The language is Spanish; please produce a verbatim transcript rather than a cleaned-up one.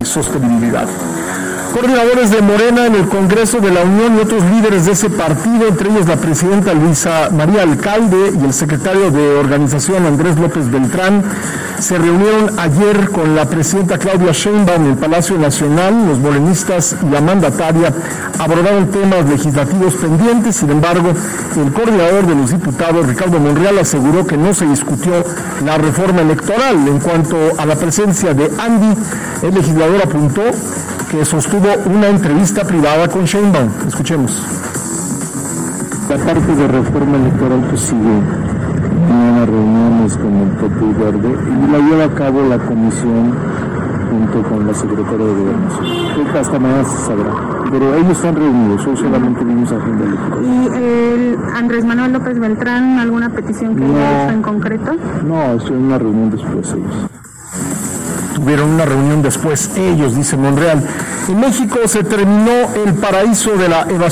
y sostenibilidad. Coordinadores de Morena en el Congreso de la Unión y otros líderes de ese partido, entre ellos la presidenta Luisa María Alcalde y el secretario de Organización Andrés López Beltrán, se reunieron ayer con la presidenta Claudia Sheinbaum en el Palacio Nacional. Los morenistas y la mandataria abordaron temas legislativos pendientes. Sin embargo, el coordinador de los diputados, Ricardo Monreal, aseguró que no se discutió la reforma electoral. En cuanto a la presencia de Andy, el legislador apuntó que sostuvo una entrevista privada con Sheinbaum. Escuchemos. La parte de reforma electoral pues sigue, mañana reuniones con el P P Verde y la lleva a cabo la comisión junto con la secretaria de Gobernación. Hasta mañana se sabrá, pero ellos están reunidos, hoy solamente vimos agenda electoral. ¿Y el Andrés Manuel López Beltrán, alguna petición que no, haya hecho en concreto? No, estoy en una reunión después ellos. Tuvieron una reunión después ellos, dice Monreal. En México se terminó el paraíso de la evasión